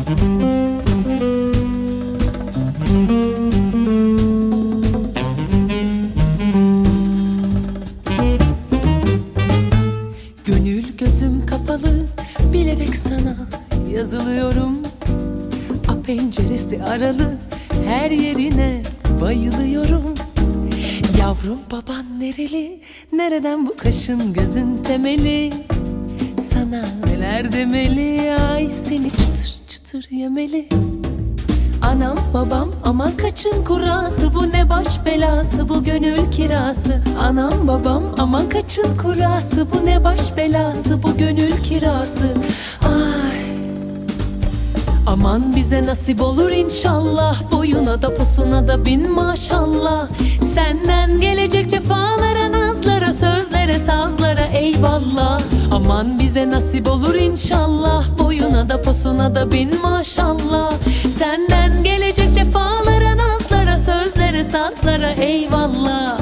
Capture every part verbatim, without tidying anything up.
Gönül gözüm kapalı, bilerek sana yazılıyorum. A penceresi aralı, her yerine bayılıyorum. Yavrum baban nereli, nereden bu kaşın gözün temeli? Sana neler demeli, ay seni çıtır çıtır yemeli. Anam babam aman kaçın kurası, bu ne baş belası, bu gönül kirası. Anam babam aman kaçın kurası, bu ne baş belası, bu gönül kirası. Ay aman bize nasip olur inşallah, boyuna da posuna da bin maşallah. Senden gelecek cefalara, nazlara, sözlere, sazlara eyvallah. Aman bize nasip olur inşallah, boyuna da posuna da bin maşallah. Senden gelecek cefalara, nazlara, sözlere, sazlara eyvallah.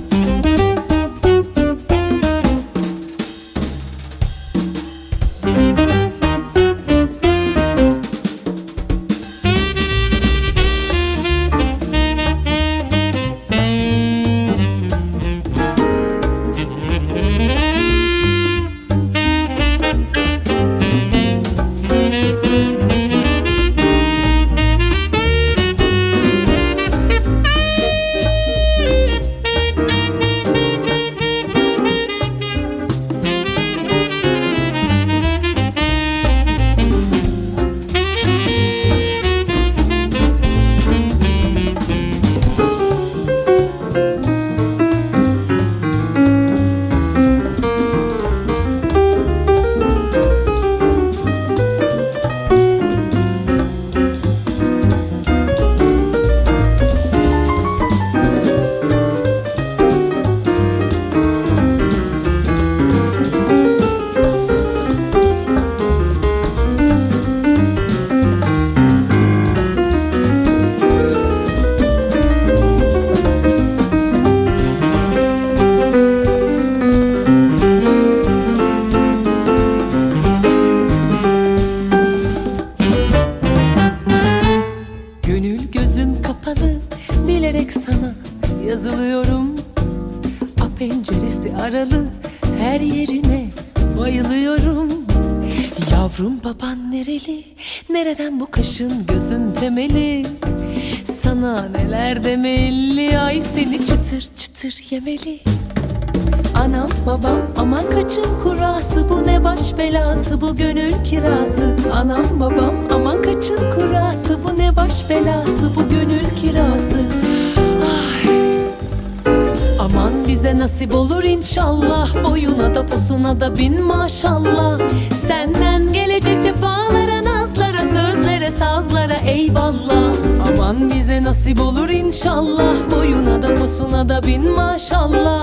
Gönül gözüm kapalı, bilerek sana yazılıyorum. A penceresi aralı, her yerine bayılıyorum. Yavrum baban nereli, nereden bu kaşın gözün temeli? Sana neler demeli, ay seni çıtır çıtır yemeli. Anam babam aman kaçın kurası, bu ne baş belası, bu gönül kirası. Anam babam aman kaçın kurası, bu ne baş belası, bu gönül kirası. Ay aman bize nasip olur inşallah, boyuna da posuna da bin maşallah. Senden gelecek cefalara, nazlara, sözlere, sazlara eyvallah. Aman bize nasip olur inşallah, boyuna da posuna da bin maşallah.